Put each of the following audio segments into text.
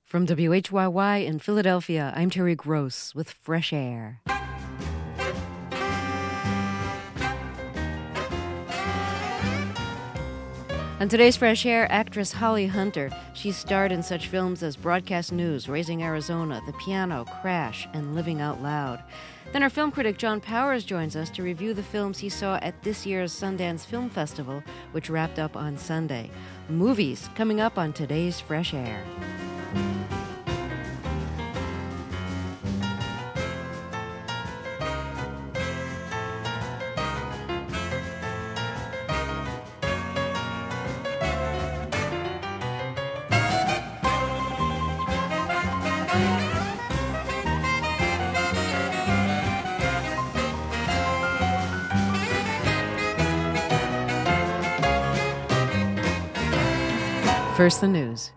From WHYY in Philadelphia, I'm Terry Gross with Fresh Air. On today's Fresh Air, actress Holly Hunter. She starred in such films as Broadcast News, Raising Arizona, The Piano, Crash, and Living Out Loud. Then our film critic John Powers joins us to review the films he saw at this year's Sundance Film Festival, which wrapped up on Sunday. Movies coming up on today's Fresh Air. First, the news.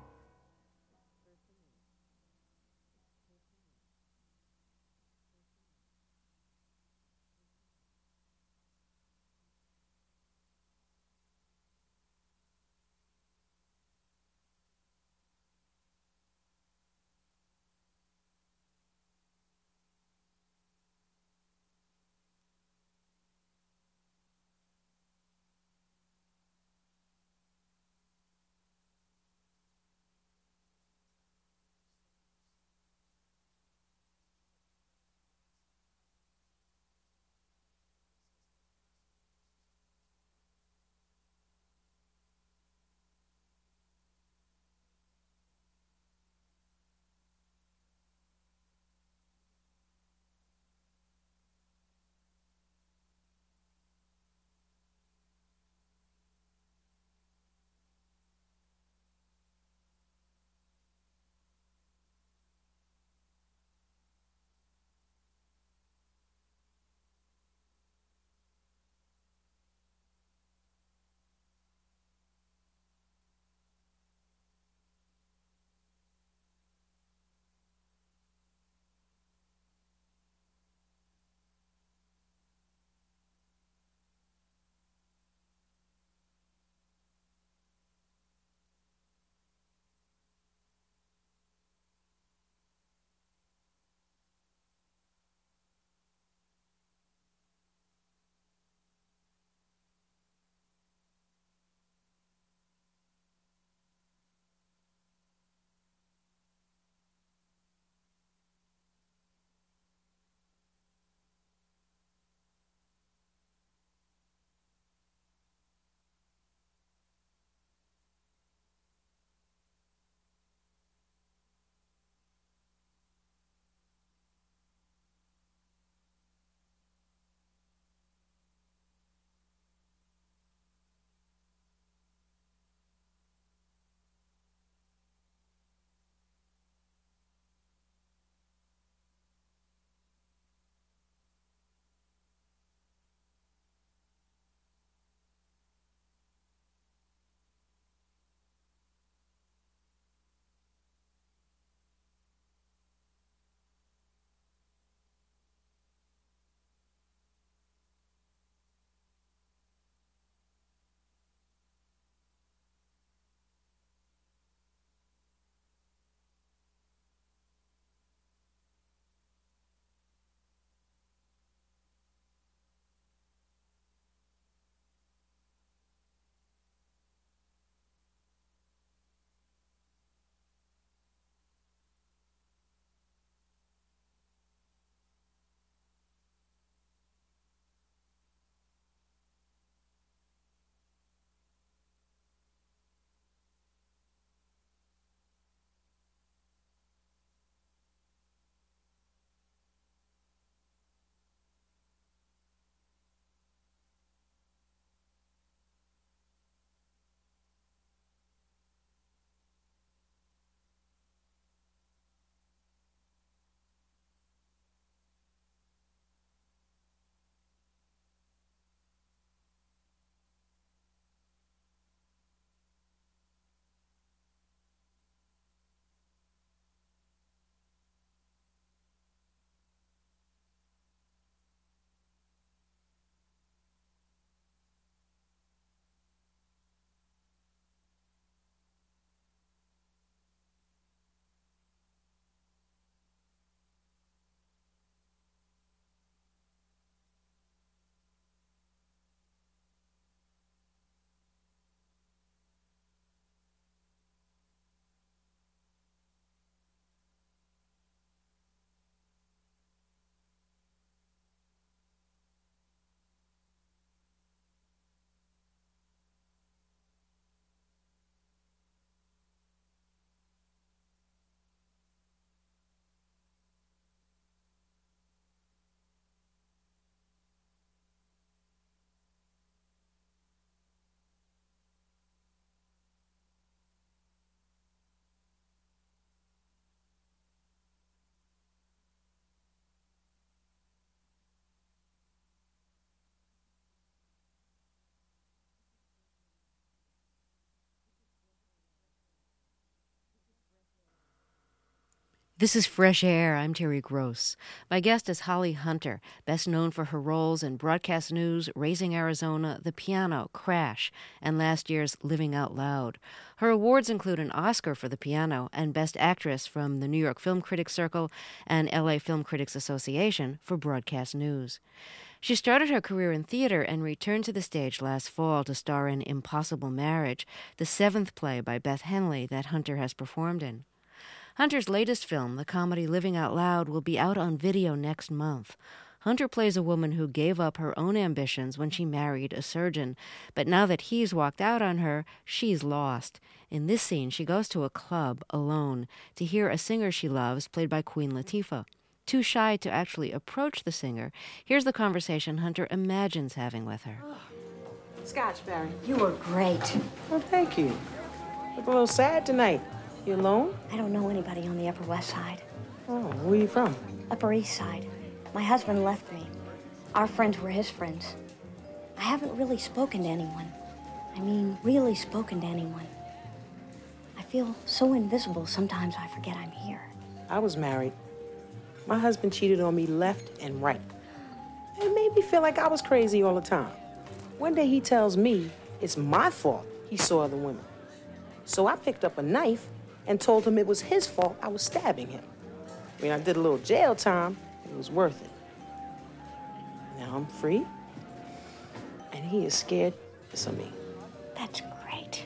This is Fresh Air. I'm Terry Gross. My guest is Holly Hunter, best known for her roles in Broadcast News, Raising Arizona, The Piano, Crash, and last year's Living Out Loud. Her awards include an Oscar for The Piano and Best Actress from the New York Film Critics Circle and LA Film Critics Association for Broadcast News. She started her career in theater and returned to the stage last fall to star in Impossible Marriage, the seventh play by Beth Henley that Hunter has performed in. Hunter's latest film, the comedy Living Out Loud, will be out on video next month. Hunter plays a woman who gave up her own ambitions when she married a surgeon, but now that he's walked out on her, she's lost. In this scene, she goes to a club alone to hear a singer she loves, played by Queen Latifah. Too shy to actually approach the singer, here's the conversation Hunter imagines having with her. Oh, Scotch, Barry. You were great. Well, thank you. Look a little sad tonight. You alone? I don't know anybody on the Upper West Side. Oh, where are you from? Upper East Side. My husband left me. Our friends were his friends. I haven't really spoken to anyone. I mean, really spoken to anyone. I feel so invisible, sometimes I forget I'm here. I was married. My husband cheated on me left and right. It made me feel like I was crazy all the time. One day he tells me it's my fault he saw other women. So I picked up a knife and told him it was his fault I was stabbing him. I mean, I did a little jail time. It was worth it. Now I'm free, and he is scared of me. That's great.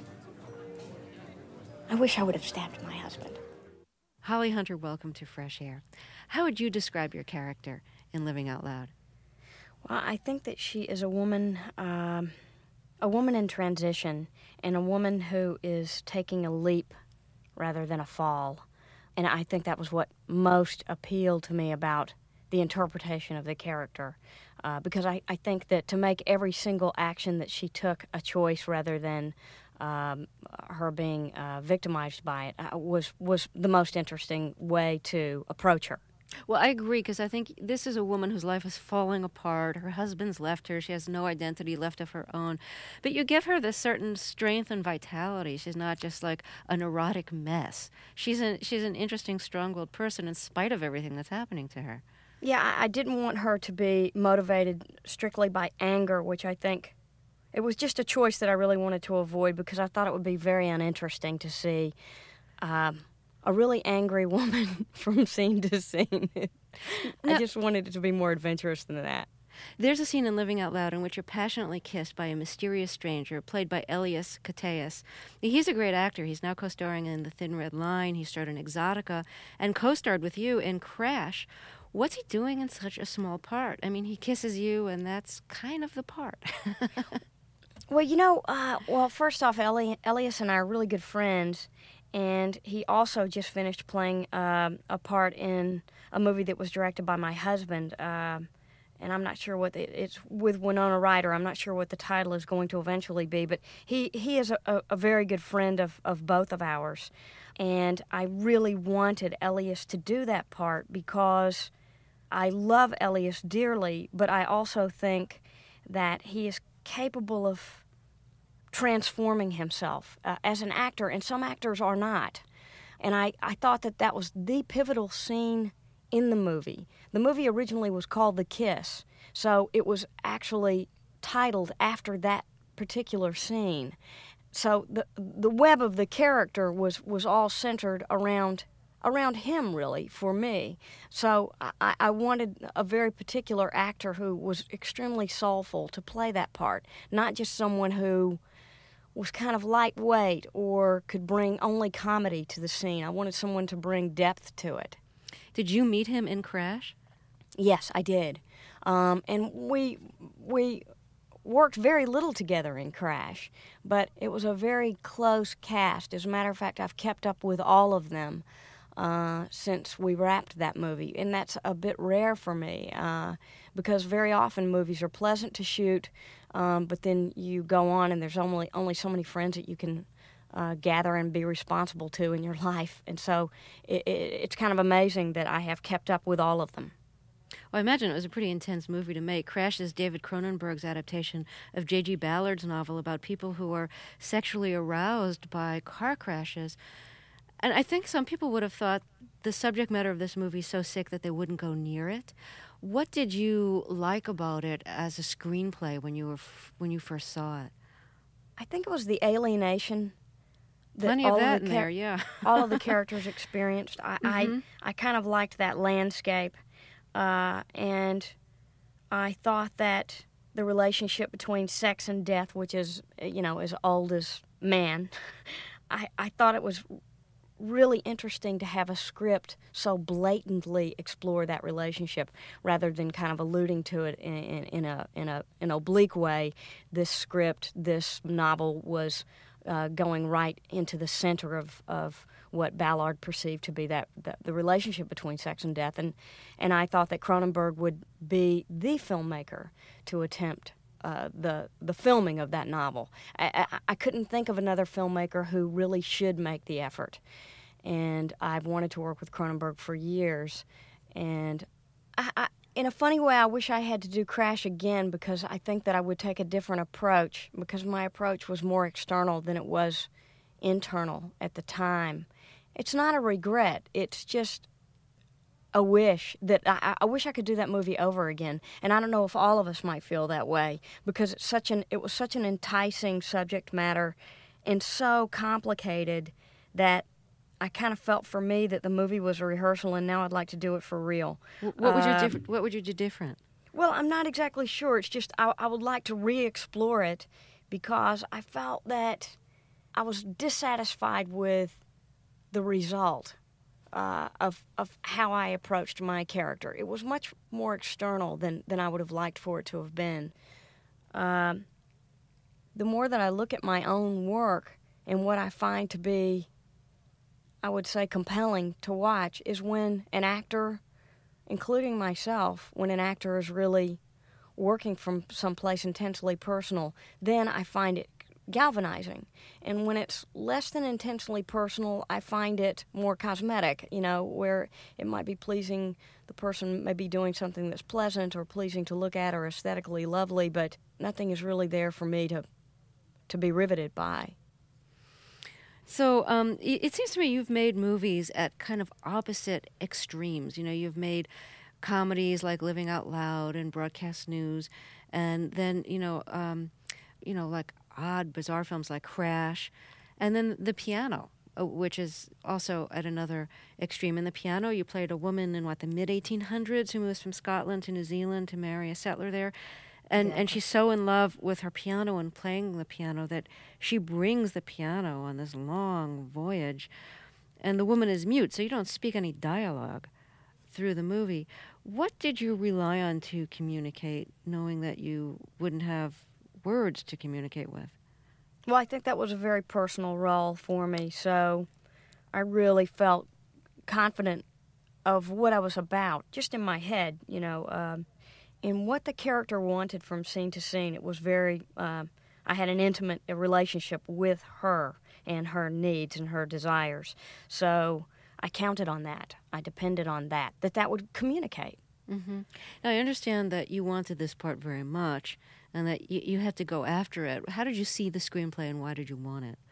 I wish I would have stabbed my husband. Holly Hunter, welcome to Fresh Air. How would you describe your character in Living Out Loud? Well, I think that she is a woman in transition, and a woman who is taking a leap rather than a fall. And I think that was what most appealed to me about the interpretation of the character, because I think that to make every single action that she took a choice rather than her being victimized by it was the most interesting way to approach her. Well, I agree, because I think this is a woman whose life is falling apart. Her husband's left her. She has no identity left of her own. But you give her this certain strength and vitality. She's not just like a neurotic mess. She's an interesting, strong-willed person in spite of everything that's happening to her. Yeah, I didn't want her to be motivated strictly by anger, which I think it was just a choice that I really wanted to avoid, because I thought it would be very uninteresting to see a really angry woman from scene to scene. I just wanted it to be more adventurous than that. There's a scene in Living Out Loud in which you're passionately kissed by a mysterious stranger, played by Elias Koteas. He's a great actor. He's now co-starring in The Thin Red Line. He starred in Exotica and co-starred with you in Crash. What's he doing in such a small part? I mean, he kisses you, and that's kind of the part. Well, first off, Elias and I are really good friends, and he also just finished playing a part in a movie that was directed by my husband, and I'm not sure what it's with Winona Ryder. I'm not sure what the title is going to eventually be, but he is a very good friend of both of ours, and I really wanted Elias to do that part because I love Elias dearly, but I also think that he is capable of transforming himself as an actor, and some actors are not. And I thought that was the pivotal scene in the movie. The movie originally was called The Kiss, so it was actually titled after that particular scene. So the web of the character was all centered around him, really, for me. So I wanted a very particular actor who was extremely soulful to play that part, not just someone who was kind of lightweight or could bring only comedy to the scene. I wanted someone to bring depth to it. Did you meet him in Crash? Yes, I did. And we worked very little together in Crash, but it was a very close cast. As a matter of fact, I've kept up with all of them since we wrapped that movie, and that's a bit rare for me because very often movies are pleasant to shoot, but then you go on and there's only so many friends that you can gather and be responsible to in your life, and so it's kind of amazing that I have kept up with all of them. Well, I imagine it was a pretty intense movie to make. Crash is David Cronenberg's adaptation of J.G. Ballard's novel about people who are sexually aroused by car crashes. And I think some people would have thought the subject matter of this movie is so sick that they wouldn't go near it. What did you like about it as a screenplay when you first saw it? I think it was the alienation that Plenty of that in there, yeah. all of the characters experienced. I kind of liked that landscape, and I thought that the relationship between sex and death, which is, as old as man, I thought it was really interesting to have a script so blatantly explore that relationship rather than kind of alluding to it in an oblique way. This novel was going right into the center of what Ballard perceived to be the relationship between sex and death, and I thought that Cronenberg would be the filmmaker to attempt the filming of that novel. I couldn't think of another filmmaker who really should make the effort, and I've wanted to work with Cronenberg for years, and in a funny way, I wish I had to do Crash again, because I think that I would take a different approach, because my approach was more external than it was internal at the time. It's not a regret. It's just a wish that I wish I could do that movie over again. And I don't know if all of us might feel that way, because it was such an enticing subject matter and so complicated that I kind of felt for me that the movie was a rehearsal, and now I'd like to do it for real. What would you do different? Well, I'm not exactly sure. It's just I would like to re-explore it, because I felt that I was dissatisfied with the result of how I approached my character. It was much more external than I would have liked for it to have been. The more that I look at my own work and what I find to be, I would say, compelling to watch, is when an actor, including myself, when an actor is really working from someplace intensely personal, then I find it galvanizing. And when it's less than intensely personal, I find it more cosmetic, where it might be pleasing, the person may be doing something that's pleasant or pleasing to look at or aesthetically lovely, but nothing is really there for me to be riveted by. So it seems to me you've made movies at kind of opposite extremes. You've made comedies like Living Out Loud and Broadcast News, and then like odd, bizarre films like Crash, and then The Piano, which is also at another extreme. In The Piano, you played a woman in the mid-1800s who moves from Scotland to New Zealand to marry a settler there. And she's so in love with her piano and playing the piano that she brings the piano on this long voyage. And the woman is mute, so you don't speak any dialogue through the movie. What did you rely on to communicate, knowing that you wouldn't have words to communicate with? Well, I think that was a very personal role for me, so I really felt confident of what I was about, just in my head, in what the character wanted from scene to scene. It was very, I had an intimate relationship with her and her needs and her desires. So I counted on that. I depended on that would communicate. Mm-hmm. Now, I understand that you wanted this part very much and that you had to go after it. How did you see the screenplay and why did you want it?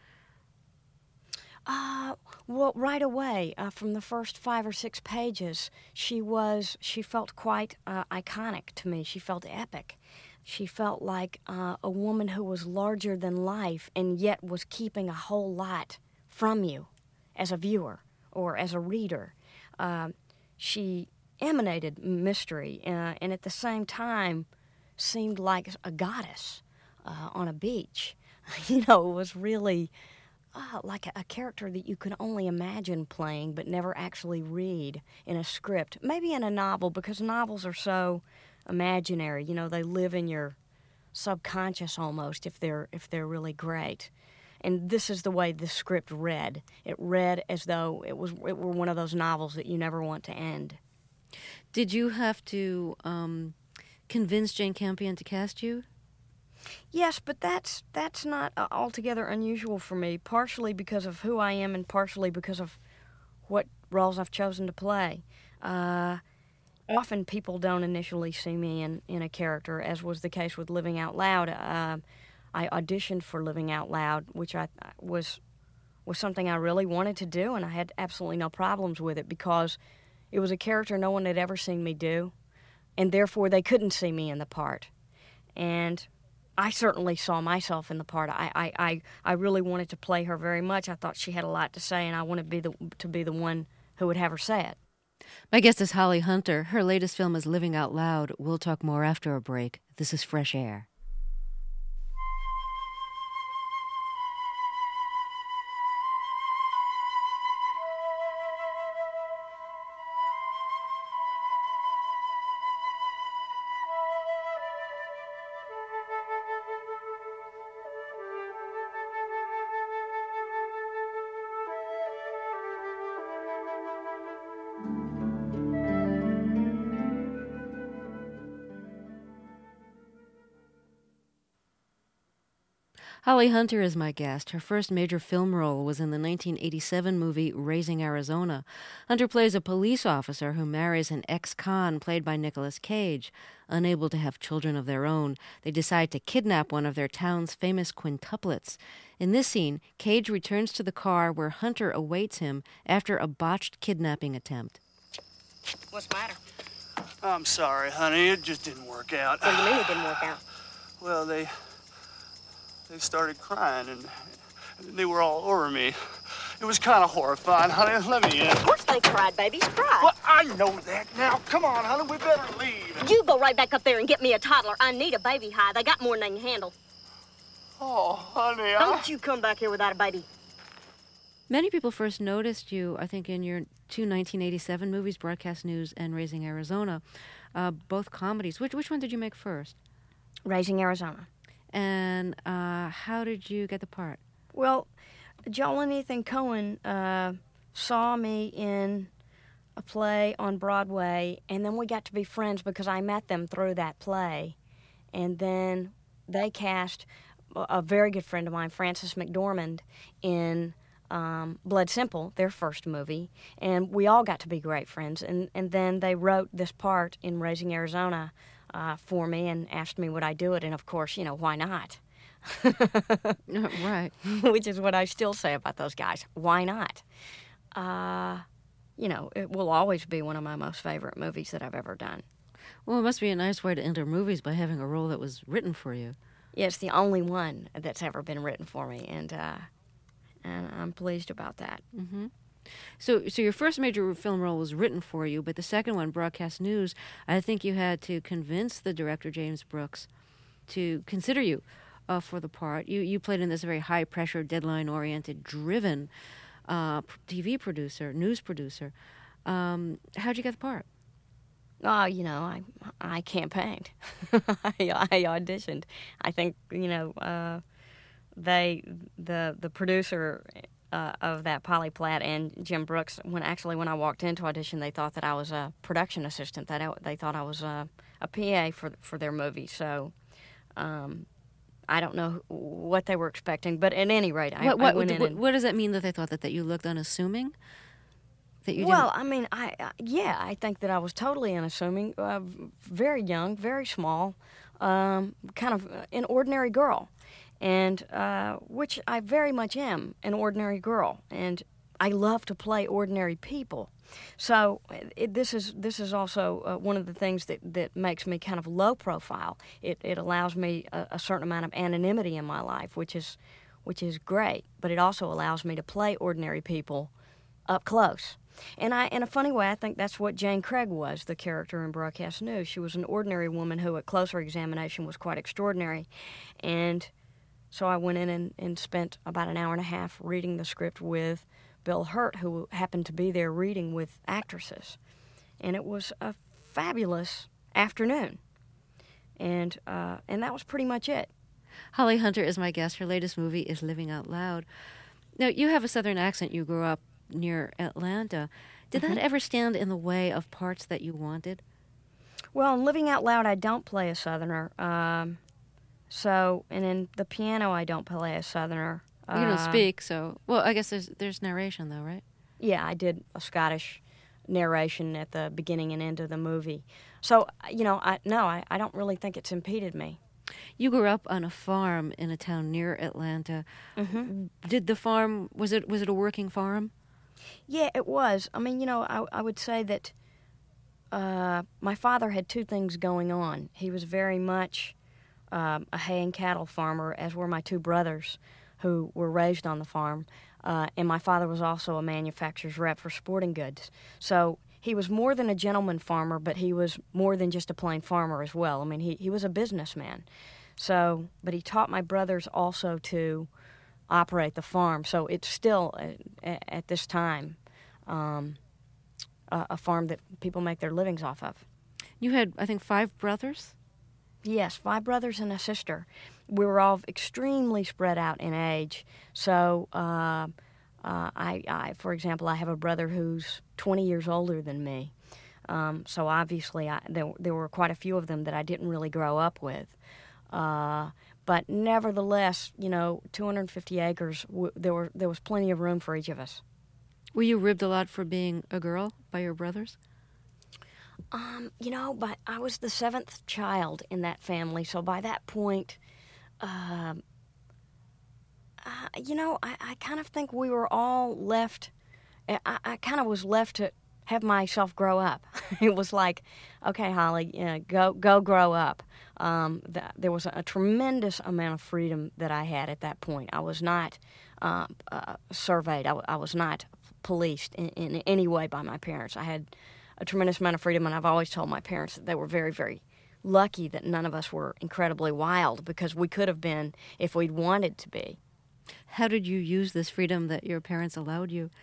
Well, right away, from the first 5 or 6 pages, she felt quite iconic to me. She felt epic. She felt like a woman who was larger than life and yet was keeping a whole lot from you as a viewer or as a reader. She emanated mystery and at the same time seemed like a goddess on a beach. It was really like a character that you can only imagine playing but never actually read in a script. Maybe in a novel, because novels are so imaginary. They live in your subconscious almost if they're really great. And this is the way the script read. It read as though it were one of those novels that you never want to end. Did you have to convince Jane Campion to cast you? Yes, but that's not altogether unusual for me, partially because of who I am and partially because of what roles I've chosen to play. Often people don't initially see me in a character, as was the case with Living Out Loud. I auditioned for Living Out Loud, which was was something I really wanted to do, and I had absolutely no problems with it because it was a character no one had ever seen me do, and therefore they couldn't see me in the part. And I certainly saw myself in the part. I really wanted to play her very much. I thought she had a lot to say, and I wanted to be the one who would have her say it. My guest is Holly Hunter. Her latest film is Living Out Loud. We'll talk more after a break. This is Fresh Air. Holly Hunter is my guest. Her first major film role was in the 1987 movie Raising Arizona. Hunter plays a police officer who marries an ex-con played by Nicolas Cage. Unable to have children of their own, they decide to kidnap one of their town's famous quintuplets. In this scene, Cage returns to the car where Hunter awaits him after a botched kidnapping attempt. What's the matter? I'm sorry, honey. It just didn't work out. What do you mean it didn't work out? Well, they started crying, and they were all over me. It was kind of horrifying, honey. Let me in. Of course they cried, babies cried. Well, I know that now. Come on, honey. We better leave. You go right back up there and get me a toddler. I need a baby high. They got more than they can handle. Oh, honey, Don't you come back here without a baby. Many people first noticed you, I think, in your two 1987 movies, Broadcast News and Raising Arizona, both comedies. Which one did you make first? Raising Arizona. And how did you get the part? Well, Joel and Ethan Coen saw me in a play on Broadway, and then we got to be friends because I met them through that play. And then they cast a very good friend of mine, Frances McDormand, in Blood Simple, their first movie, and we all got to be great friends. And then they wrote this part in Raising Arizona for me and asked me would I do it, and of course, why not? Right. Which is what I still say about those guys. Why not? It will always be one of my most favorite movies that I've ever done. Well, it must be a nice way to enter movies by having a role that was written for you. Yeah, it's the only one that's ever been written for me, and I'm pleased about that. Mm-hmm. So your first major film role was written for you, but the second one, Broadcast News, I think you had to convince the director, James Brooks, to consider you for the part. You played in this very high-pressure, deadline-oriented, driven TV producer, news producer. How'd you get the part? I campaigned. I auditioned. I think, the producer of that Polly Platt and Jim Brooks, when I walked into audition, they thought that I was a production assistant. They thought I was a PA for their movie. So I don't know what they were expecting, but at any rate, I went in. What does that mean that they thought that you looked unassuming? That you well, didn't... I mean, I think that I was totally unassuming, very young, very small, kind of an ordinary girl. And which I very much am, an ordinary girl, and I love to play ordinary people. So this is also one of the things that makes me kind of low profile. It allows me a certain amount of anonymity in my life, which is great. But it also allows me to play ordinary people up close. And in a funny way, I think that's what Jane Craig was, the character in Broadcast News. She was an ordinary woman who, at closer examination, was quite extraordinary, and so I went in and spent about an hour and a half reading the script with Bill Hurt, who happened to be there reading with actresses. And it was a fabulous afternoon. And that was pretty much it. Holly Hunter is my guest. Her latest movie is Living Out Loud. Now, you have a Southern accent. You grew up near Atlanta. Did that ever stand in the way of parts that you wanted? Well, in Living Out Loud, I don't play a Southerner. And in the piano, I don't play a Southerner. You don't speak, so... Well, I guess there's narration, though, right? Yeah, I did a Scottish narration at the beginning and end of the movie. So, I don't really think it's impeded me. You grew up on a farm in a town near Atlanta. Mm-hmm. Did the farm, was it a working farm? Yeah, it was. I mean, I would say that my father had two things going on. He was very much a hay and cattle farmer, as were my two brothers who were raised on the farm. And my father was also a manufacturer's rep for sporting goods. So he was more than a gentleman farmer, but he was more than just a plain farmer as well. I mean, he was a businessman. So, but he taught my brothers also to operate the farm. So it's still, at this time, a farm that people make their livings off of. You had, I think, 5 brothers? Yes, 5 brothers and a sister. We were all extremely spread out in age. So, I, for example, I have a brother who's 20 years older than me. So obviously, there were quite a few of them that I didn't really grow up with. But nevertheless, 250 acres, there was plenty of room for each of us. Were you ribbed a lot for being a girl by your brothers? But I was the 7th child in that family, so by that point, I kind of think we were all left. I kind of was left to have myself grow up. It was like, okay, Holly, go grow up. There was a tremendous amount of freedom that I had at that point. I was not surveyed. I was not policed in any way by my parents. I had a tremendous amount of freedom, and I've always told my parents that they were very, very lucky that none of us were incredibly wild, because we could have been if we'd wanted to be. How did you use this freedom that your parents allowed you?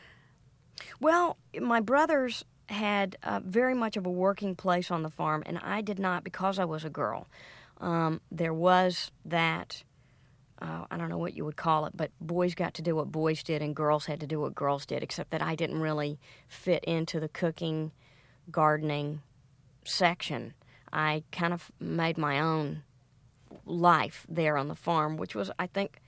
Well, my brothers had very much of a working place on the farm, and I did not, because I was a girl. There was that, I don't know what you would call it, but boys got to do what boys did and girls had to do what girls did, except that I didn't really fit into the cooking, gardening section. I kind of made my own life there on the farm, which was, I think,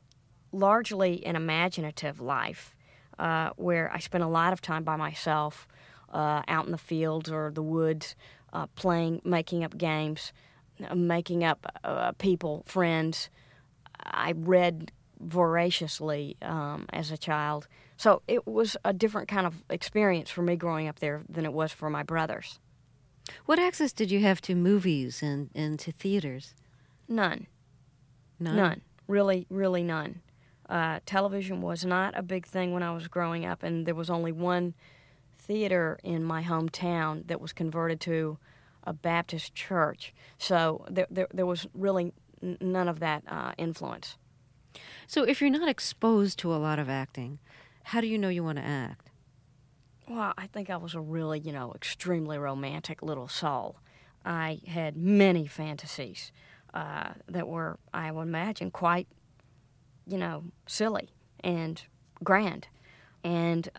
largely an imaginative life, where I spent a lot of time by myself, out in the fields or the woods, playing, making up games, making up people, friends. I read voraciously as a child. So it was a different kind of experience for me growing up there than it was for my brothers. What access did you have to movies and to theaters? None. None. Really, really none. Television was not a big thing when I was growing up, and there was only one theater in my hometown that was converted to a Baptist church. So there was really none of that influence. So if you're not exposed to a lot of acting, how do you know you want to act? Well, I think I was a really, extremely romantic little soul. I had many fantasies that were, I would imagine, quite, silly and grand. And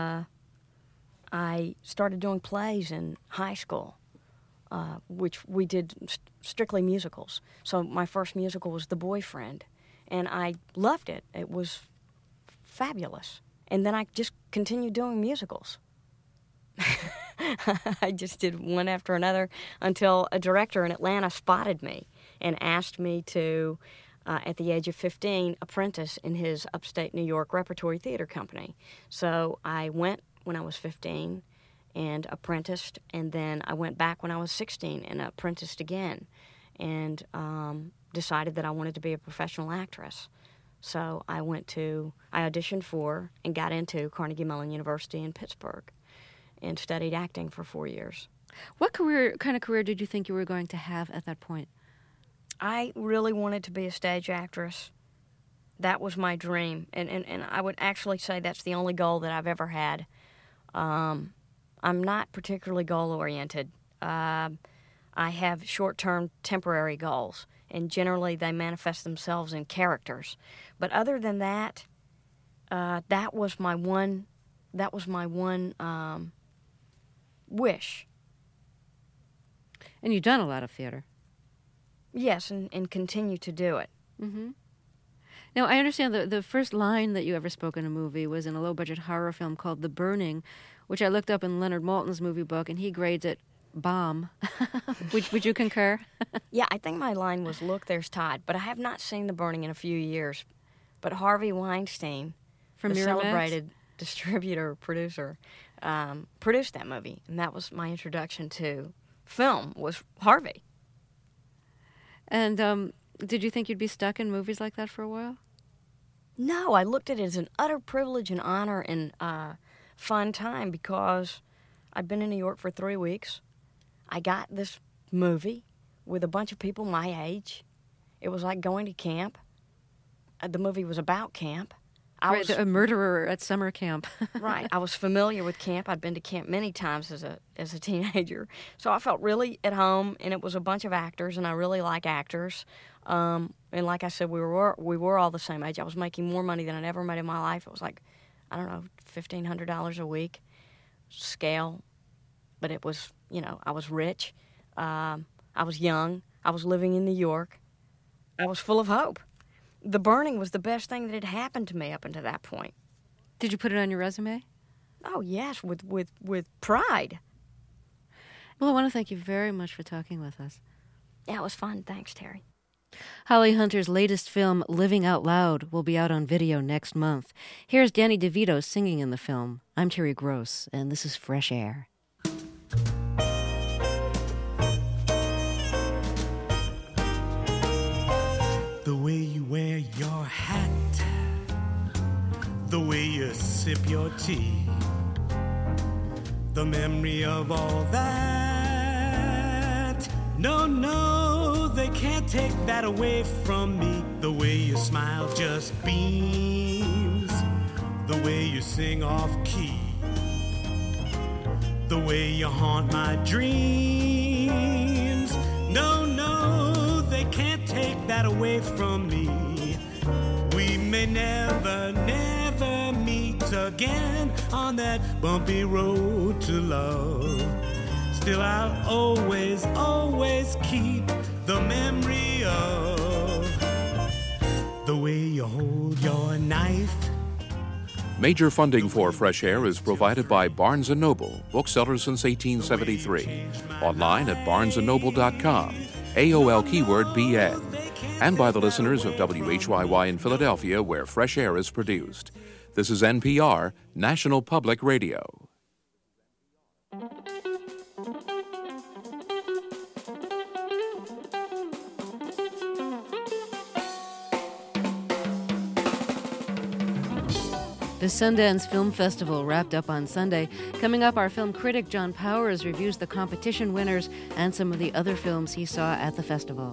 I started doing plays in high school, which we did strictly musicals. So my first musical was The Boyfriend, and I loved it. It was fabulous. And then I just continued doing musicals. I just did one after another until a director in Atlanta spotted me and asked me to, at the age of 15, apprentice in his upstate New York repertory theater company. So I went when I was 15 and apprenticed, and then I went back when I was 16 and apprenticed again, and decided that I wanted to be a professional actress. So I auditioned for and got into Carnegie Mellon University in Pittsburgh and studied acting for 4 years. What kind of career did you think you were going to have at that point? I really wanted to be a stage actress. That was my dream, and I would actually say that's the only goal that I've ever had. I'm not particularly goal-oriented. I have short-term, temporary goals, and generally they manifest themselves in characters. But other than that, that was my one wish. And you've done a lot of theater. Yes, and continue to do it. Mm-hmm. Now, I understand the first line that you ever spoke in a movie was in a low-budget horror film called The Burning, which I looked up in Leonard Maltin's movie book, and he grades it bomb. Would you concur? Yeah, I think my line was, "Look, there's Todd," but I have not seen The Burning in a few years. But Harvey Weinstein, From the Miramax? celebrated distributor, producer, produced that movie, and that was my introduction to film, was Harvey. And did you think you'd be stuck in movies like that for a while? No, I looked at it as an utter privilege and honor and fun time because I'd been in New York for 3 weeks. I got this movie with a bunch of people my age. It was like going to camp. The movie was about camp. A murderer at summer camp. Right. I was familiar with camp. I'd been to camp many times as a teenager. So I felt really at home, and it was a bunch of actors, and I really like actors. And like I said, we were all the same age. I was making more money than I'd ever made in my life. It was like, I don't know, $1,500 a week scale. But it was, I was rich. I was young. I was living in New York. I was full of hope. The Burning was the best thing that had happened to me up until that point. Did you put it on your resume? Oh, yes, with pride. Well, I want to thank you very much for talking with us. Yeah, it was fun. Thanks, Terry. Holly Hunter's latest film, Living Out Loud, will be out on video next month. Here's Danny DeVito singing in the film. I'm Terry Gross, and this is Fresh Air. The way you wear your hat, the way you sip your tea, the memory of all that. No, they can't take that away from me. The way you smile just beams, the way you sing off key, the way you haunt my dreams. No, they can't take that away from me. We may never meet again on that bumpy road to love. Still I'll always keep the memory of the way you hold your knife. Major funding for Fresh Air is provided by Barnes & Noble, booksellers since 1873. Online at barnesandnoble.com, AOL keyword BN. And by the listeners of WHYY in Philadelphia, where Fresh Air is produced. This is NPR, National Public Radio. The Sundance Film Festival wrapped up on Sunday. Coming up, our film critic John Powers reviews the competition winners and some of the other films he saw at the festival.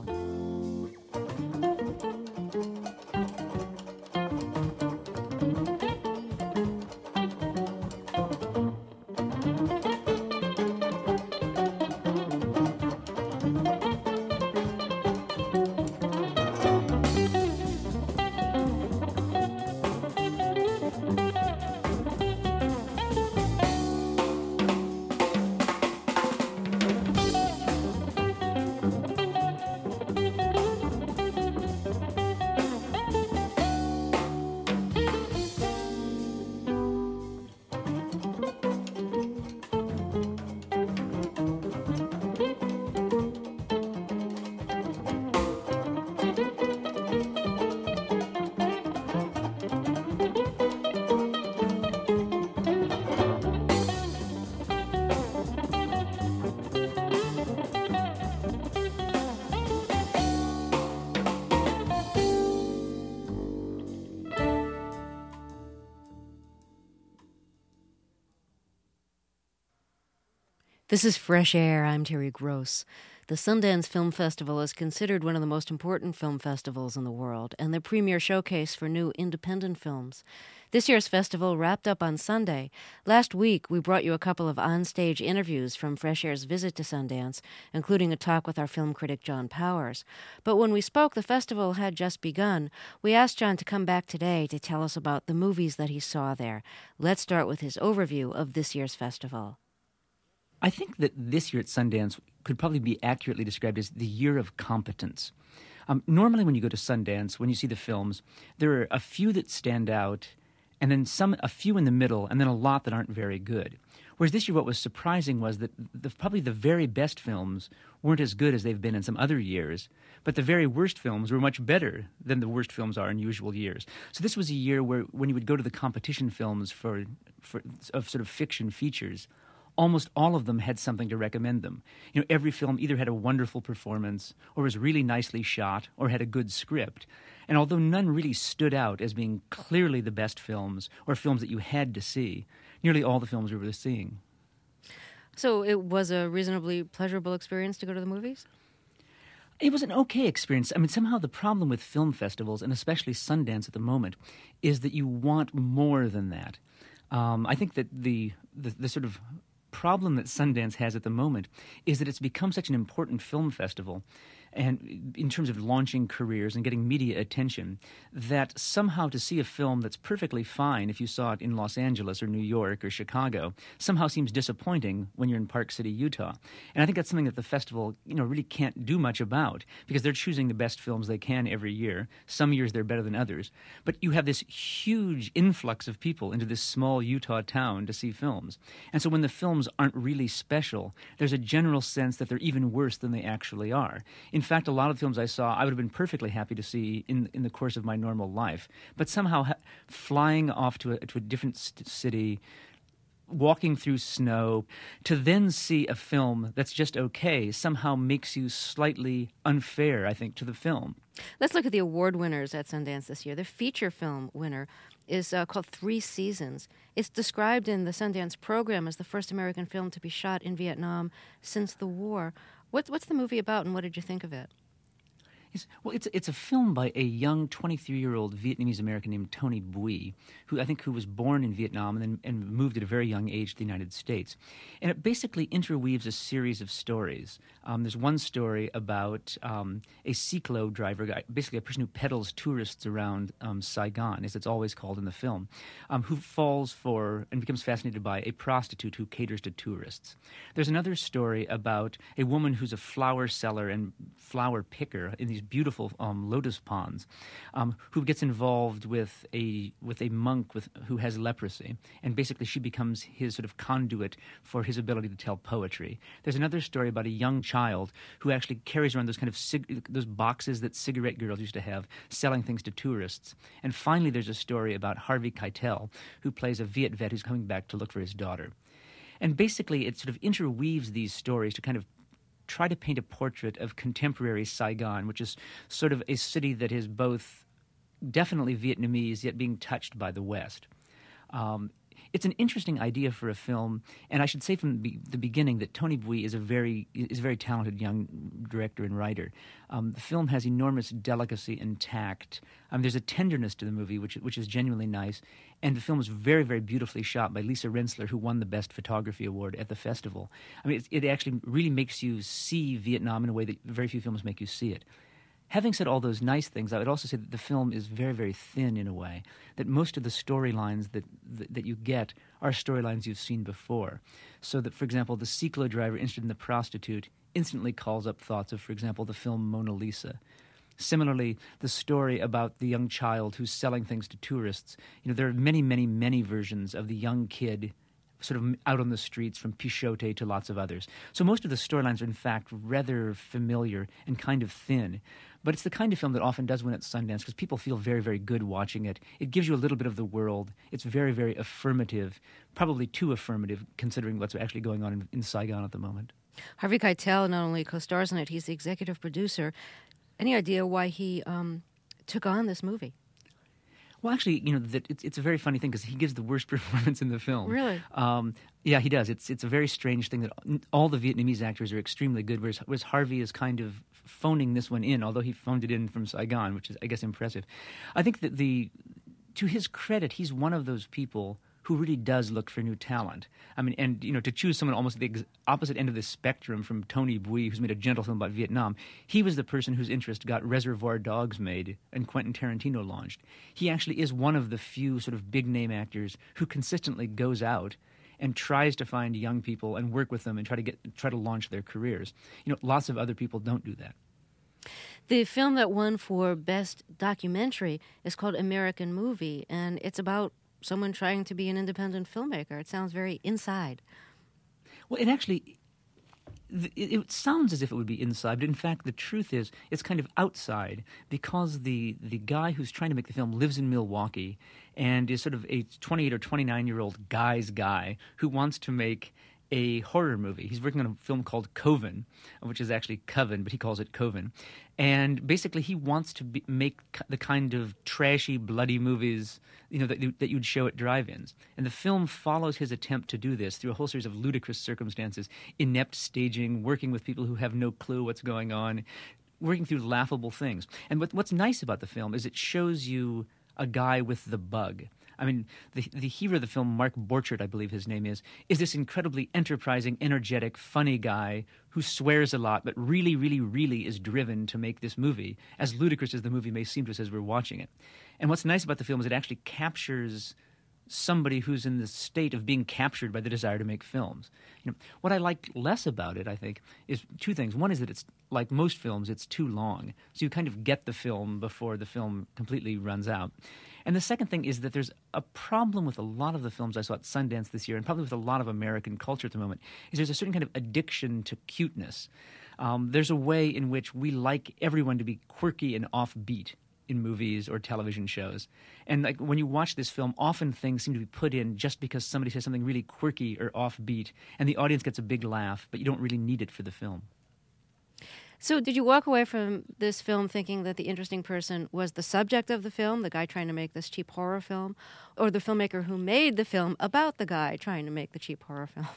This is Fresh Air. I'm Terry Gross. The Sundance Film Festival is considered one of the most important film festivals in the world and the premier showcase for new independent films. This year's festival wrapped up on Sunday. Last week, we brought you a couple of onstage interviews from Fresh Air's visit to Sundance, including a talk with our film critic John Powers. But when we spoke, the festival had just begun. We asked John to come back today to tell us about the movies that he saw there. Let's start with his overview of this year's festival. I think that this year at Sundance could probably be accurately described as the year of competence. Normally when you go to Sundance, when you see the films, there are a few that stand out, and then a few in the middle, and then a lot that aren't very good. Whereas this year, what was surprising was that probably the very best films weren't as good as they've been in some other years, but the very worst films were much better than the worst films are in usual years. So this was a year where, when you would go to the competition films of sort of fiction features, almost all of them had something to recommend them. You know, every film either had a wonderful performance, or was really nicely shot, or had a good script. And although none really stood out as being clearly the best films, or films that you had to see, nearly all the films we were seeing. So it was a reasonably pleasurable experience to go to the movies? It was an okay experience. I mean, somehow the problem with film festivals, and especially Sundance at the moment, is that you want more than that. I think that the sort of problem that Sundance has at the moment is that it's become such an important film festival, and in terms of launching careers and getting media attention, that somehow to see a film that's perfectly fine if you saw it in Los Angeles or New York or Chicago somehow seems disappointing when you're in Park City, Utah. And I think that's something that the festival, really can't do much about, because they're choosing the best films they can every year. Some years they're better than others. But you have this huge influx of people into this small Utah town to see films. And so when the films aren't really special, there's a general sense that they're even worse than they actually are. In fact, a lot of films I saw, I would have been perfectly happy to see in the course of my normal life. But somehow flying off to a different city, walking through snow, to then see a film that's just okay somehow makes you slightly unfair, I think, to the film. Let's look at the award winners at Sundance this year. The feature film winner is called 3 Seasons. It's described in the Sundance program as the first American film to be shot in Vietnam since the war. What's the movie about, and what did you think of it? It's a film by a young 23-year-old Vietnamese American named Tony Bui, who was born in Vietnam and moved at a very young age to the United States. And it basically interweaves a series of stories. There's one story about a cyclo driver, basically a person who peddles tourists around Saigon, as it's always called in the film, who falls for and becomes fascinated by a prostitute who caters to tourists. There's another story about a woman who's a flower seller and flower picker in these beautiful lotus ponds, who gets involved with a monk who has leprosy, and basically she becomes his sort of conduit for his ability to tell poetry. There's another story about a young child who actually carries around those kind of those boxes that cigarette girls used to have, selling things to tourists. And finally, there's a story about Harvey Keitel, who plays a Viet vet who's coming back to look for his daughter. And basically, it sort of interweaves these stories to kind of try to paint a portrait of contemporary Saigon, which is sort of a city that is both definitely Vietnamese, yet being touched by the West. It's an interesting idea for a film, and I should say from the beginning that Tony Bui is a very talented young director and writer. The film has enormous delicacy and tact. There's a tenderness to the movie, which is genuinely nice, and the film is very, very beautifully shot by Lisa Rensler, who won the Best Photography Award at the festival. I mean, it actually really makes you see Vietnam in a way that very few films make you see it. Having said all those nice things, I would also say that the film is very, very thin in a way, that most of the storylines that you get are storylines you've seen before. So that, for example, the cyclo driver interested in the prostitute instantly calls up thoughts of, for example, the film Mona Lisa. Similarly, the story about the young child who's selling things to tourists, there are many, many, many versions of the young kid sort of out on the streets, from Pichote to lots of others. So most of the storylines are, in fact, rather familiar and kind of thin. But it's the kind of film that often does win at Sundance because people feel very, very good watching it. It gives you a little bit of the world. It's very, very affirmative, probably too affirmative considering what's actually going on in Saigon at the moment. Harvey Keitel not only co-stars in it, he's the executive producer. Any idea why he took on this movie? Well, actually, it's a very funny thing because he gives the worst performance in the film. Really? Yeah, he does. It's a very strange thing that all the Vietnamese actors are extremely good, whereas Harvey is kind of phoning this one in, although he phoned it in from Saigon, which is, I guess, impressive. I think that to his credit, he's one of those people who really does look for new talent. I mean, and, to choose someone almost at the opposite end of the spectrum from Tony Bui, who's made a gentle film about Vietnam, he was the person whose interest got Reservoir Dogs made and Quentin Tarantino launched. He actually is one of the few sort of big-name actors who consistently goes out and tries to find young people and work with them and try to launch their careers. Lots of other people don't do that. The film that won for Best Documentary is called American Movie, and it's about someone trying to be an independent filmmaker. It sounds very inside. Well, it actually, it sounds as if it would be inside, but in fact, the truth is it's kind of outside, because the guy who's trying to make the film lives in Milwaukee and is sort of a 28 or 29-year-old guy's guy who wants to make a horror movie. He's working on a film called Coven, which is actually Coven, but he calls it Coven. And basically, he wants to make the kind of trashy, bloody movies, that you'd show at drive-ins. And the film follows his attempt to do this through a whole series of ludicrous circumstances: inept staging, working with people who have no clue what's going on, working through laughable things. And what's nice about the film is it shows you a guy with the bug. I mean, the hero of the film, Mark Borchardt, I believe his name is this incredibly enterprising, energetic, funny guy who swears a lot, but really, really, really is driven to make this movie, as ludicrous as the movie may seem to us as we're watching it. And what's nice about the film is it actually captures somebody who's in the state of being captured by the desire to make films. What I like less about it, I think, is two things. One is that it's, like most films, it's too long. So you kind of get the film before the film completely runs out. And the second thing is that there's a problem with a lot of the films I saw at Sundance this year, and probably with a lot of American culture at the moment, is there's a certain kind of addiction to cuteness. There's a way in which we like everyone to be quirky and offbeat in movies or television shows. And like when you watch this film, often things seem to be put in just because somebody says something really quirky or offbeat, and the audience gets a big laugh, but you don't really need it for the film. So did you walk away from this film thinking that the interesting person was the subject of the film, the guy trying to make this cheap horror film, or the filmmaker who made the film about the guy trying to make the cheap horror film?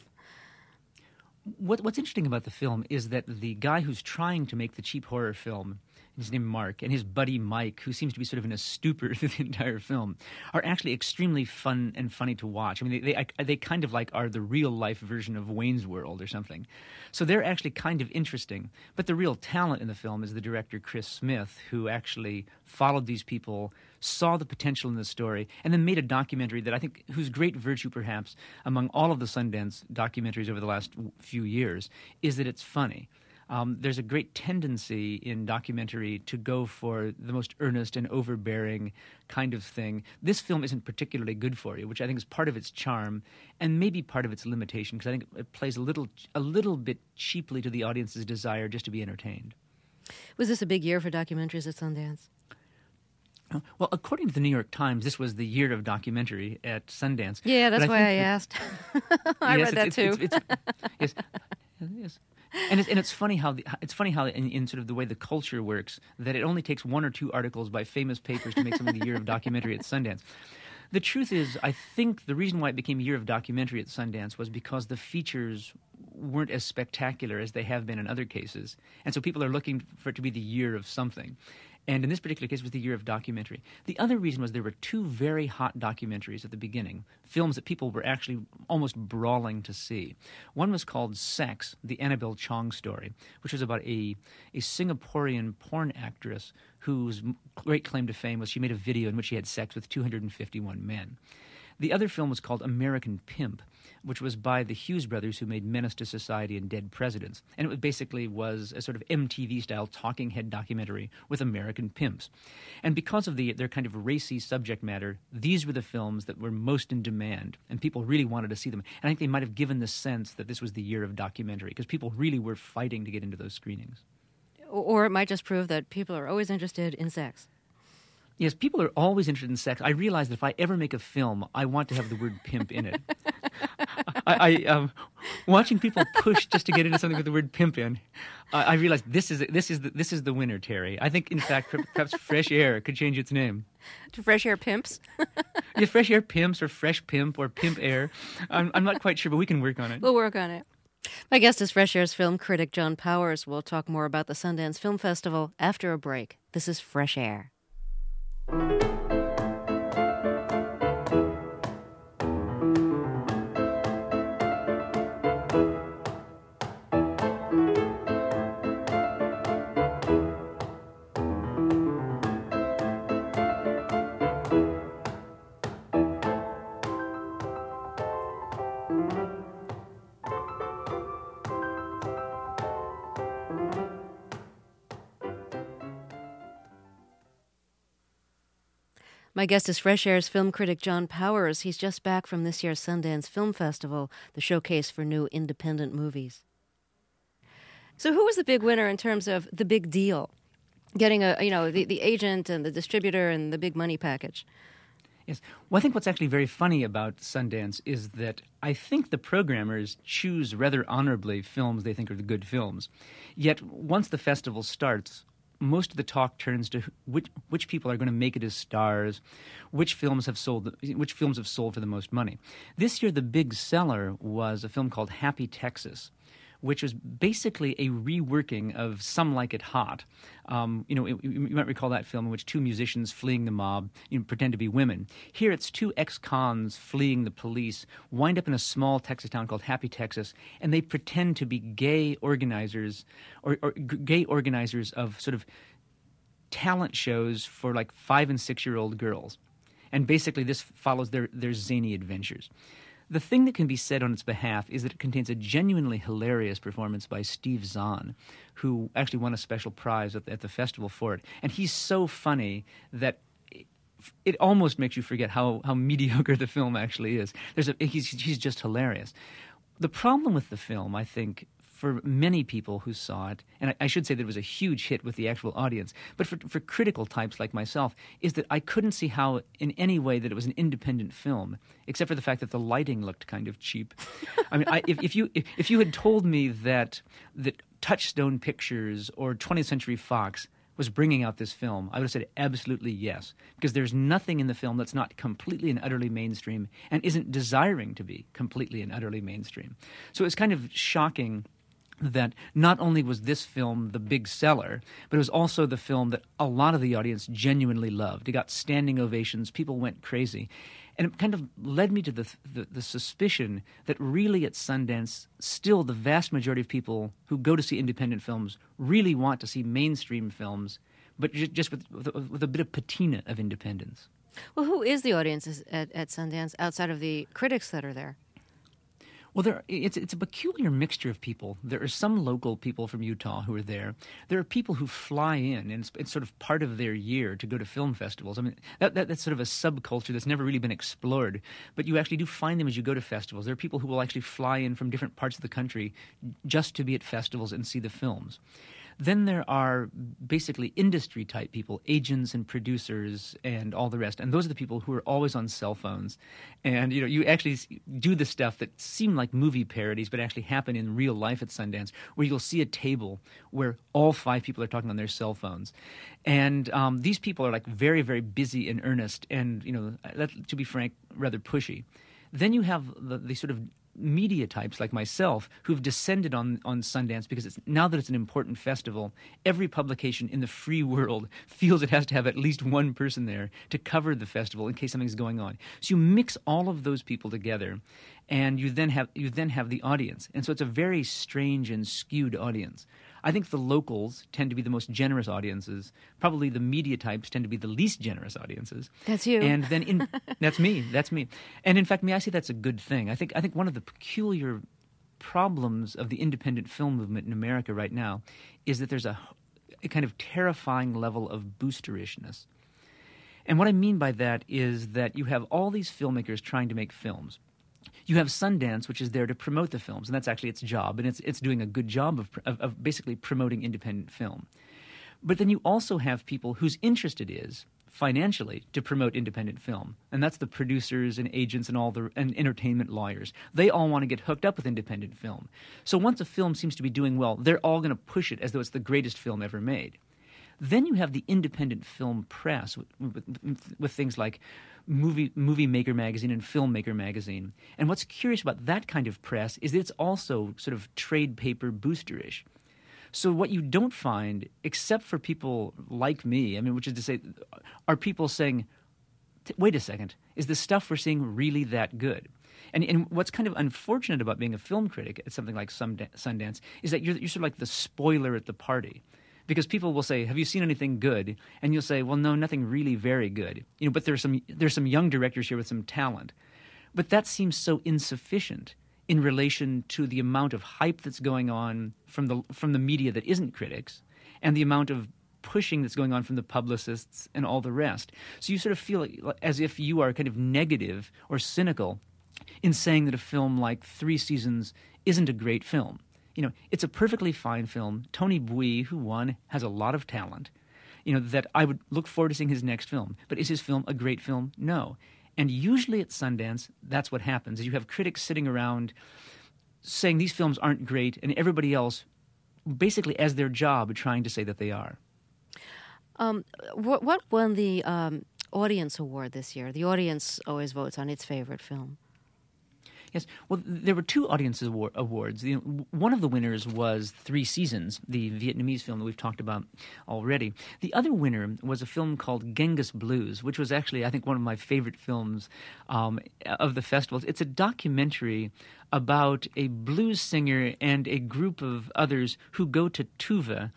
What's interesting about the film is that the guy who's trying to make the cheap horror film, his name Mark, and his buddy Mike, who seems to be sort of in a stupor through the entire film, are actually extremely fun and funny to watch. I mean, they kind of like are the real-life version of Wayne's World or something. So they're actually kind of interesting. But the real talent in the film is the director, Chris Smith, who actually followed these people, saw the potential in the story, and then made a documentary that I think, whose great virtue perhaps among all of the Sundance documentaries over the last few years, is that it's funny. There's a great tendency in documentary to go for the most earnest and overbearing kind of thing. This film isn't particularly good for you, which I think is part of its charm and maybe part of its limitation, because I think it plays a little bit cheaply to the audience's desire just to be entertained. Was this a big year for documentaries at Sundance? Well, according to the New York Times, this was the year of documentary at Sundance. Yeah, that's why I asked. I read that too. Yes. Yes. And it's funny how in sort of the way the culture works, that it only takes one or two articles by famous papers to make something the year of documentary at Sundance. The truth is, I think the reason why it became year of documentary at Sundance was because the features weren't as spectacular as they have been in other cases, and so people are looking for it to be the year of something. And in this particular case, it was the year of documentary. The other reason was there were two very hot documentaries at the beginning, films that people were actually almost brawling to see. One was called Sex, the Annabelle Chong story, which was about a Singaporean porn actress whose great claim to fame was she made a video in which she had sex with 251 men. The other film was called American Pimp, which was by the Hughes brothers, who made Menace to Society and Dead Presidents. And it basically was a sort of MTV-style talking head documentary with American pimps. And because of their kind of racy subject matter, these were the films that were most in demand, and people really wanted to see them. And I think they might have given the sense that this was the year of documentary, because people really were fighting to get into those screenings. Or it might just prove that people are always interested in sex. Yes, people are always interested in sex. I realize that if I ever make a film, I want to have the word pimp in it. I watching people push just to get into something with the word pimp in, I realize this is the winner, Terry. I think, in fact, perhaps Fresh Air could change its name to Fresh Air Pimps. Yeah, Fresh Air Pimps or Fresh Pimp or Pimp Air. I'm not quite sure, but we can work on it. We'll work on it. My guest is Fresh Air's film critic John Powers. We'll talk more about the Sundance Film Festival after a break. This is Fresh Air. My guest is Fresh Air's film critic John Powers. He's just back from this year's Sundance Film Festival, the showcase for new independent movies. So who was the big winner in terms of the big deal? Getting the agent and the distributor and the big money package. Yes. Well, I think what's actually very funny about Sundance is that I think the programmers choose rather honorably films they think are the good films. Yet once the festival starts, most of the talk turns to which people are going to make it as stars, which films have sold for the most money. This year, the big seller was a film called Happy Texas, which was basically a reworking of Some Like It Hot. You might recall that film in which two musicians fleeing the mob pretend to be women. Here it's two ex-cons fleeing the police, wind up in a small Texas town called Happy Texas, and they pretend to be gay organizers or gay organizers of sort of talent shows for like 5- and 6-year-old girls. And basically this follows their zany adventures. The thing that can be said on its behalf is that it contains a genuinely hilarious performance by Steve Zahn, who actually won a special prize at the festival for it. And he's so funny that it almost makes you forget how mediocre the film actually is. He's just hilarious. The problem with the film, I think, for many people who saw it, and I should say that it was a huge hit with the actual audience, but for critical types like myself, is that I couldn't see how in any way that it was an independent film, except for the fact that the lighting looked kind of cheap. I mean, if you had told me that Touchstone Pictures or 20th Century Fox was bringing out this film, I would have said absolutely yes, because there's nothing in the film that's not completely and utterly mainstream and isn't desiring to be completely and utterly mainstream. So it's kind of shocking that not only was this film the big seller, but it was also the film that a lot of the audience genuinely loved. It got standing ovations. People went crazy. And it kind of led me to the suspicion that really at Sundance, still the vast majority of people who go to see independent films really want to see mainstream films, but just with a bit of patina of independence. Well, who is the audience at Sundance outside of the critics that are there? Well, it's a peculiar mixture of people. There are some local people from Utah who are there. There are people who fly in, and it's sort of part of their year to go to film festivals. I mean, that's sort of a subculture that's never really been explored, but you actually do find them as you go to festivals. There are people who will actually fly in from different parts of the country just to be at festivals and see the films. Then there are basically industry-type people, agents and producers and all the rest. And those are the people who are always on cell phones. And, you actually do the stuff that seem like movie parodies but actually happen in real life at Sundance, where you'll see a table where all 5 people are talking on their cell phones. And these people are like very, very busy and earnest and, to be frank, rather pushy. Then you have the sort of media types like myself who've descended on Sundance because now that it's an important festival, every publication in the free world feels it has to have at least one person there to cover the festival in case something's going on. So you mix all of those people together, and you then have the audience. And so it's a very strange and skewed audience. I think the locals tend to be the most generous audiences. Probably the media types tend to be the least generous audiences. That's you. And then that's me. And in fact, I see that's a good thing. I think one of the peculiar problems of the independent film movement in America right now is that there's a kind of terrifying level of boosterishness. And what I mean by that is that you have all these filmmakers trying to make films. You have Sundance, which is there to promote the films, and that's actually its job, and it's doing a good job of basically promoting independent film. But then you also have people whose interest it is financially to promote independent film, and that's the producers and agents and entertainment lawyers. They all want to get hooked up with independent film. So once a film seems to be doing well, they're all going to push it as though it's the greatest film ever made. Then you have the independent film press with things like Movie Maker Magazine and Filmmaker Magazine. And what's curious about that kind of press is that it's also sort of trade paper boosterish. So what you don't find, except for people like me, which is to say, are people saying, wait a second, is the stuff we're seeing really that good? And what's kind of unfortunate about being a film critic at something like Sundance is that you're sort of like the spoiler at the party. Because people will say, have you seen anything good? And you'll say, well, no, nothing really very good. But there's some young directors here with some talent. But that seems so insufficient in relation to the amount of hype that's going on from the media that isn't critics, and the amount of pushing that's going on from the publicists and all the rest. So you sort of feel as if you are kind of negative or cynical in saying that a film like 3 Seasons isn't a great film. You know, it's a perfectly fine film. Tony Bui, who won, has a lot of talent. You know, that I would look forward to seeing his next film. But is his film a great film? No. And usually at Sundance, that's what happens, is you have critics sitting around saying these films aren't great, and everybody else basically as their job trying to say that they are. What won the Audience Award this year? The audience always votes on its favorite film. Yes. Well, there were 2 Audience Awards. One of the winners was 3 Seasons, the Vietnamese film that we've talked about already. The other winner was a film called Genghis Blues, which was actually, I think, one of my favorite films of the festivals. It's a documentary about a blues singer and a group of others who go to Tuva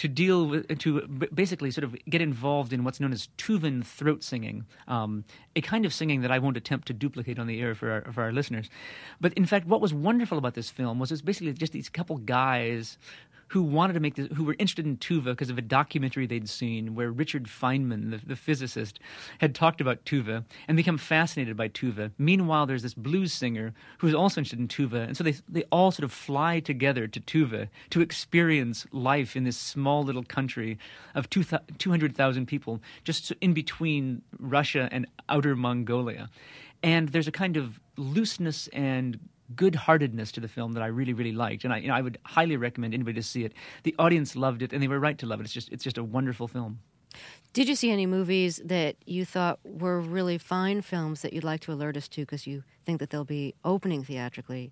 to basically sort of get involved in what's known as Tuvan throat singing, a kind of singing that I won't attempt to duplicate on the air for our listeners. But in fact, what was wonderful about this film was it's basically just these couple guys who wanted to make this, who were interested in Tuva because of a documentary they'd seen where Richard Feynman, the physicist, had talked about Tuva and become fascinated by Tuva. Meanwhile, there's this blues singer who's also interested in Tuva, and so they all sort of fly together to Tuva to experience life in this small little country of 200,000 people, just in between Russia and outer Mongolia. And there's a kind of looseness and good-heartedness to the film that I really, really liked, and I would highly recommend anybody to see it. The audience loved it, and they were right to love it. It's just a wonderful film. Did you see any movies that you thought were really fine films that you'd like to alert us to because you think that they'll be opening theatrically?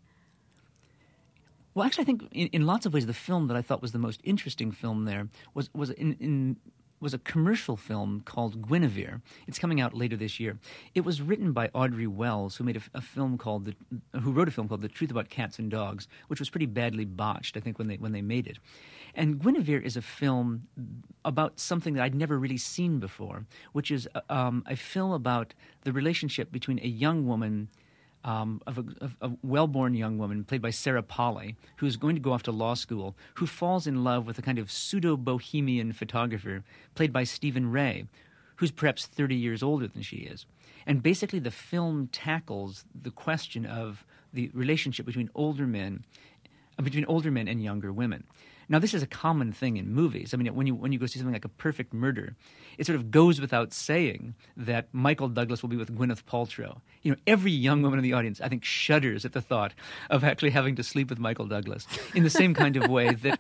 Well, actually, I think in lots of ways the film that I thought was the most interesting film there was a commercial film called Guinevere. It's coming out later this year. It was written by Audrey Wells, who made who wrote a film called The Truth About Cats and Dogs, which was pretty badly botched, I think, when they made it. And Guinevere is a film about something that I'd never really seen before, which is a film about the relationship between a young woman, of a well-born young woman played by Sarah Polley, who's going to go off to law school, who falls in love with a kind of pseudo-bohemian photographer played by Stephen Ray, who's perhaps 30 years older than she is. And basically the film tackles the question of the relationship between older men and younger women. Now, this is a common thing in movies. I mean, when you go see something like A Perfect Murder, it sort of goes without saying that Michael Douglas will be with Gwyneth Paltrow. You know, every young woman in the audience, I think, shudders at the thought of actually having to sleep with Michael Douglas in the same kind of way that,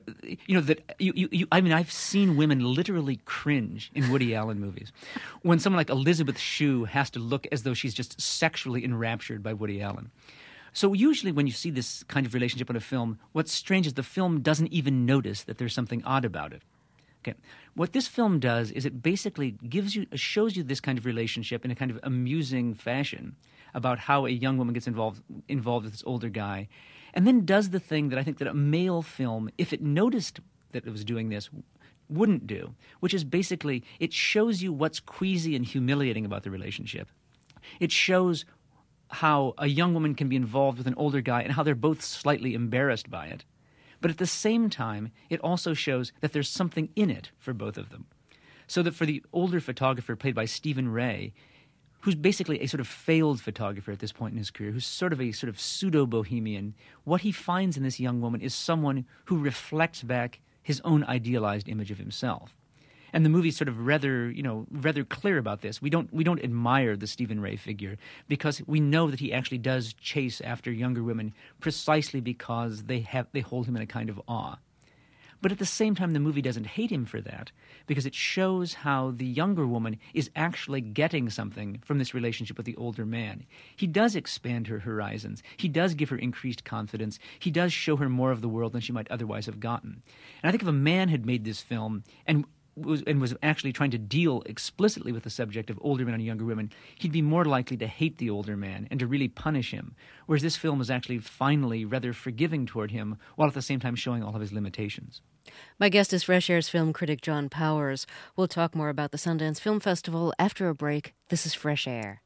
I mean, I've seen women literally cringe in Woody Allen movies when someone like Elizabeth Shue has to look as though she's just sexually enraptured by Woody Allen. So usually when you see this kind of relationship in a film, what's strange is the film doesn't even notice that there's something odd about it. Okay. What this film does is it basically shows you this kind of relationship in a kind of amusing fashion about how a young woman gets involved with this older guy, and then does the thing that I think that a male film, if it noticed that it was doing this, wouldn't do, which is basically it shows you what's queasy and humiliating about the relationship. It shows how a young woman can be involved with an older guy and how they're both slightly embarrassed by it. But at the same time, it also shows that there's something in it for both of them. So that for the older photographer played by Stephen Ray, who's basically a sort of failed photographer at this point in his career, who's sort of a sort of pseudo-bohemian, what he finds in this young woman is someone who reflects back his own idealized image of himself. And the movie's sort of rather clear about this. We don't admire the Stephen Ray figure because we know that he actually does chase after younger women precisely because they hold him in a kind of awe. But at the same time, the movie doesn't hate him for that because it shows how the younger woman is actually getting something from this relationship with the older man. He does expand her horizons. He does give her increased confidence. He does show her more of the world than she might otherwise have gotten. And I think if a man had made this film and was actually trying to deal explicitly with the subject of older men and younger women, he'd be more likely to hate the older man and to really punish him, whereas this film is actually finally rather forgiving toward him while at the same time showing all of his limitations. My guest is Fresh Air's film critic John Powers. We'll talk more about the Sundance Film Festival after a break. This is Fresh Air.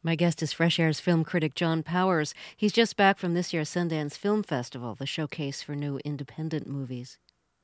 My guest is Fresh Air's film critic John Powers. He's just back from this year's Sundance Film Festival, the showcase for new independent movies.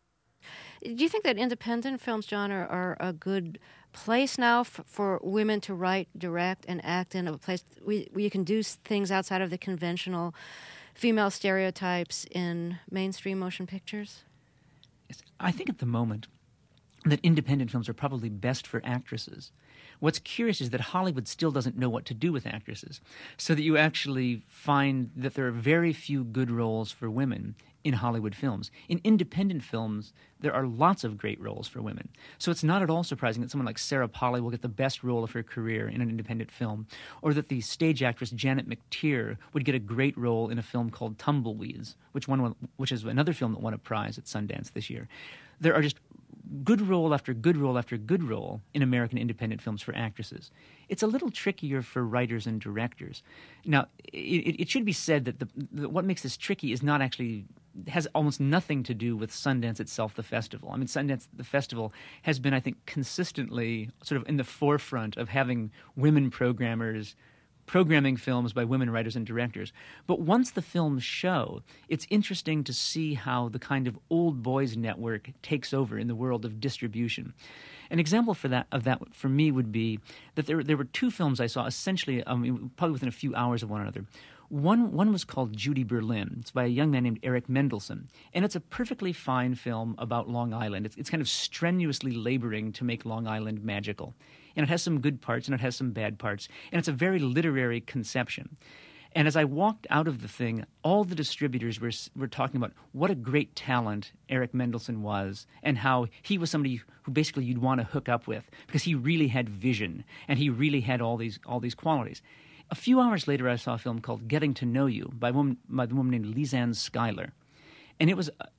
Do you think that independent films, John, are a good place now for women to write, direct, and act in, a place where you can do things outside of the conventional female stereotypes in mainstream motion pictures? Yes, I think at the moment that independent films are probably best for actresses. What's curious is that Hollywood still doesn't know what to do with actresses, so that you actually find that there are very few good roles for women in Hollywood films. In independent films, there are lots of great roles for women. So it's not at all surprising that someone like Sarah Polley will get the best role of her career in an independent film, or that the stage actress Janet McTeer would get a great role in a film called Tumbleweeds, which is another film that won a prize at Sundance this year. There are just good role after good role after good role in American independent films for actresses. It's a little trickier for writers and directors. Now, it should be said that what makes this tricky is not actually has almost nothing to do with Sundance itself, the festival. I mean, Sundance, the festival, has been, I think, consistently sort of in the forefront of having women programmers programming films by women writers and directors. But once the films show, it's interesting to see how the kind of old boys network takes over in the world of distribution. An example of that for me would be that there were two films I saw essentially probably within a few hours of one another. One was called Judy Berlin. It's by a young man named Eric Mendelsohn, and it's a perfectly fine film about Long Island. It's kind of strenuously laboring to make Long Island magical. And it has some good parts and it has some bad parts, and it's a very literary conception. And as I walked out of the thing, all the distributors were talking about what a great talent Eric Mendelsohn was, and how he was somebody who basically you'd want to hook up with because he really had vision and he really had all these qualities. A few hours later, I saw a film called Getting to Know You by the woman named Lisanne Schuyler, and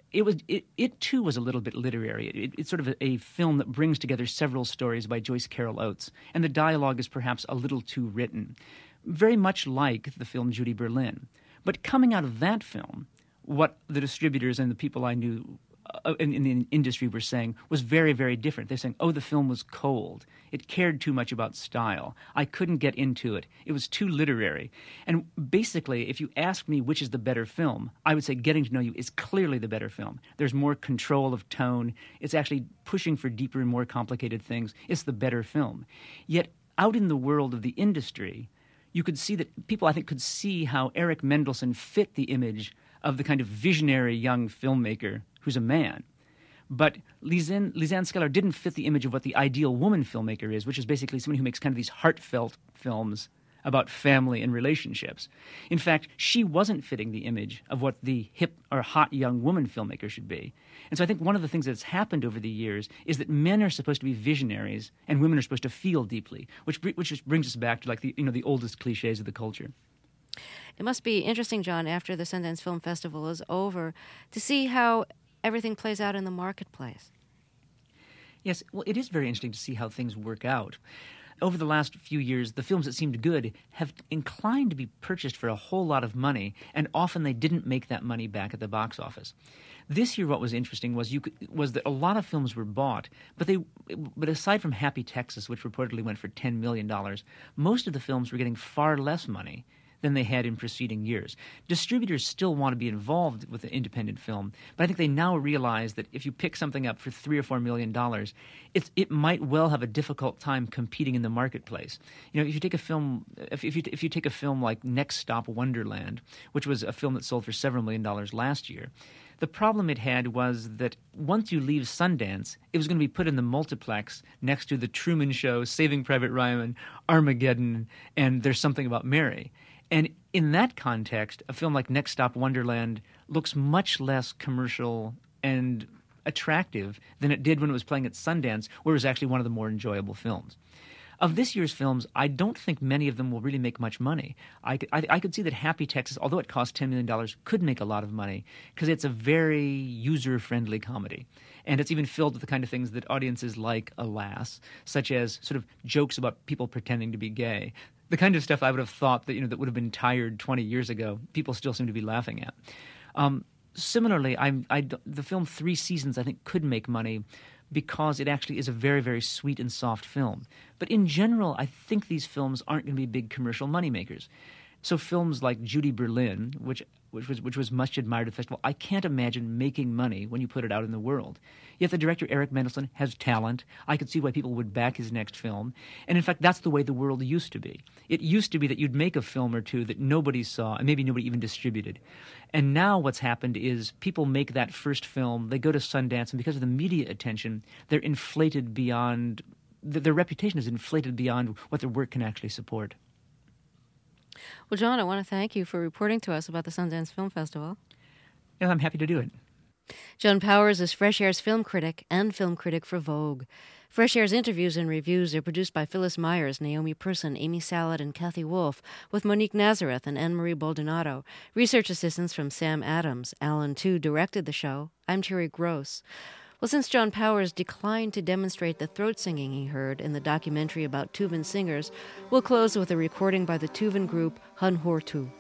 it too was a little bit literary. It's sort of a film that brings together several stories by Joyce Carol Oates, and the dialogue is perhaps a little too written, very much like the film Judy Berlin. But coming out of that film, what the distributors and the people I knew in the industry were saying was very, very different. They're saying, oh, the film was cold. It cared too much about style. I couldn't get into it. It was too literary. And basically, if you ask me which is the better film, I would say Getting to Know You is clearly the better film. There's more control of tone. It's actually pushing for deeper and more complicated things. It's the better film. Yet out in the world of the industry, you could see that people, I think, could see how Eric Mendelsohn fit the image of the kind of visionary young filmmaker who's a man. But Lisanne Schuyler didn't fit the image of what the ideal woman filmmaker is, which is basically someone who makes kind of these heartfelt films about family and relationships. In fact, she wasn't fitting the image of what the hip or hot young woman filmmaker should be. And so I think one of the things that's happened over the years is that men are supposed to be visionaries and women are supposed to feel deeply, which just brings us back to like the oldest cliches of the culture. It must be interesting, John, after the Sundance Film Festival is over, to see how everything plays out in the marketplace. Yes, well, it is very interesting to see how things work out. Over the last few years, the films that seemed good have inclined to be purchased for a whole lot of money, and often they didn't make that money back at the box office. This year, what was interesting was that a lot of films were bought, but aside from Happy Texas, which reportedly went for $10 million, most of the films were getting far less money than they had in preceding years. Distributors still want to be involved with the independent film, but I think they now realize that if you pick something up for $3 or $4 million, it might well have a difficult time competing in the marketplace. You know, if you take a film, if you take a film like Next Stop Wonderland, which was a film that sold for several $1 million last year, the problem it had was that once you leave Sundance, it was going to be put in the multiplex next to The Truman Show, Saving Private Ryan, Armageddon, and There's Something About Mary. And in that context, a film like Next Stop Wonderland looks much less commercial and attractive than it did when it was playing at Sundance, where it was actually one of the more enjoyable films. Of this year's films, I don't think many of them will really make much money. I could see that Happy Texas, although it cost $10 million, could make a lot of money because it's a very user-friendly comedy. And it's even filled with the kind of things that audiences like, alas, such as sort of jokes about people pretending to be gay. The kind of stuff I would have thought that, that would have been tired 20 years ago, people still seem to be laughing at. Similarly, the film 3 Seasons, I think, could make money, because it actually is a very, very sweet and soft film. But in general, I think these films aren't going to be big commercial moneymakers. So films like Judy Berlin, which was much admired at the festival, I can't imagine making money when you put it out in the world. Yet the director, Eric Mendelsohn, has talent. I could see why people would back his next film. And in fact, that's the way the world used to be. It used to be that you'd make a film or two that nobody saw, and maybe nobody even distributed. And now what's happened is people make that first film, they go to Sundance, and because of the media attention, they're inflated beyond, their reputation is inflated beyond what their work can actually support. Well, John, I want to thank you for reporting to us about the Sundance Film Festival. Yeah, I'm happy to do it. John Powers is Fresh Air's film critic and film critic for Vogue. Fresh Air's interviews and reviews are produced by Phyllis Myers, Naomi Person, Amy Salad, and Kathy Wolf, with Monique Nazareth and Anne-Marie Baldonado. Research assistance from Sam Adams. Alan Tu directed the show. I'm Terry Gross. Well, since John Powers declined to demonstrate the throat singing he heard in the documentary about Tuvan singers, we'll close with a recording by the Tuvan group Hun Hortu.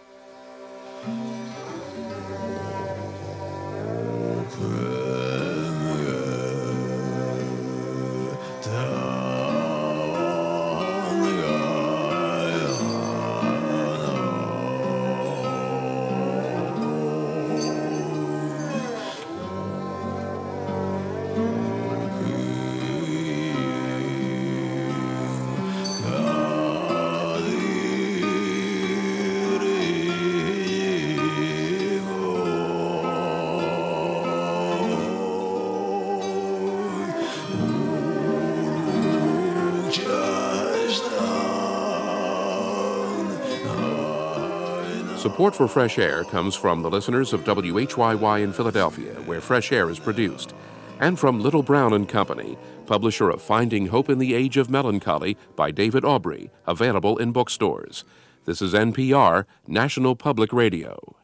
Support for Fresh Air comes from the listeners of WHYY in Philadelphia, where Fresh Air is produced, and from Little Brown and Company, publisher of Finding Hope in the Age of Melancholy by David Aubrey, available in bookstores. This is NPR, National Public Radio.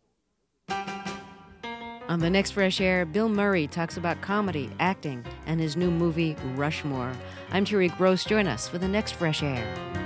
On the next Fresh Air, Bill Murray talks about comedy, acting, and his new movie, Rushmore. I'm Terry Gross. Join us for the next Fresh Air.